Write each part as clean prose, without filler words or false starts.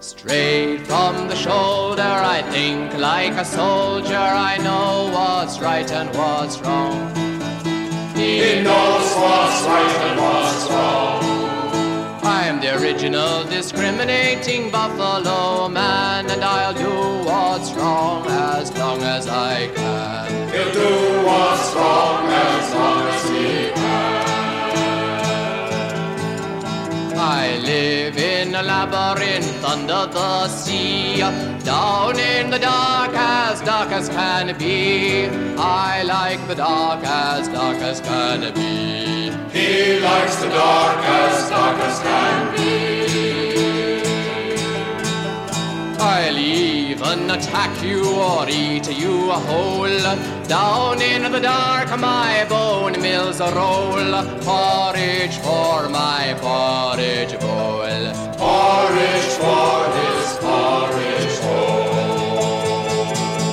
Straight from the shoulder, I think like a soldier. I know what's right and what's wrong. He knows what's right and what's wrong. I'm the original discriminating buffalo man, and I'll do what's wrong as long as I can. He'll do what's wrong as long as he can. I live in a labyrinth under the sea, down in the dark as can be. I like the dark as can be. He likes the dark as can be. I'll even attack you or eat you whole. Down in the dark my bone mills roll. Porridge for my porridge bowl. Porridge for his porridge bowl.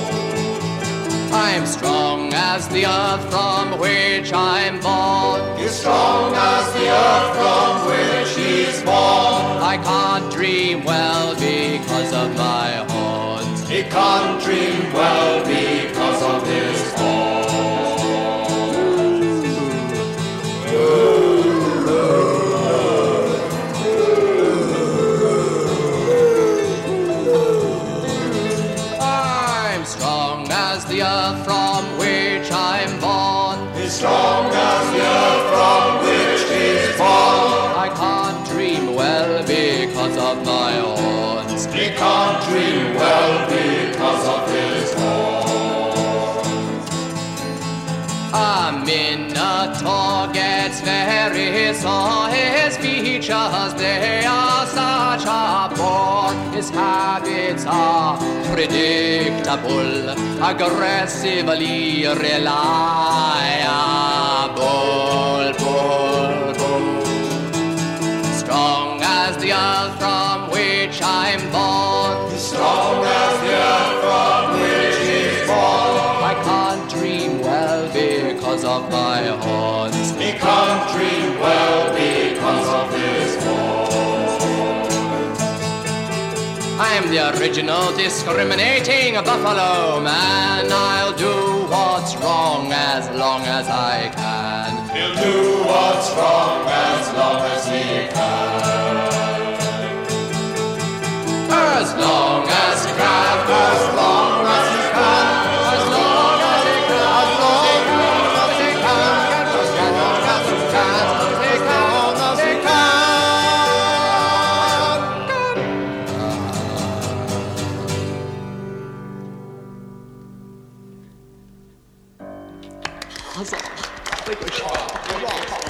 I'm strong as the earth from which I'm born. He's strong as the earth from which he's born. I can't dream well because of my horns. He can't dream well because of his horns. I'm strong as the earth from which I'm born. He's strong as the earth from which he's born. I can't dream well because of my horns. He can't dream well because of his horns. A minotaur gets very sore. His features, they are such a bore. His habits are predictable, aggressively reliable. Bull, bull. Strong as the earth from which I'm born. Strong as the earth from which he's born. I can't dream well because of my horns. He can't dream well because of his horns. I'm the original discriminating buffalo man. I'll do what's wrong as long as I can. He'll do what's wrong as long as he can. As long as he can. As long as he can. As long as he can. As long as he can. As long as he can. As long as he can. How's that?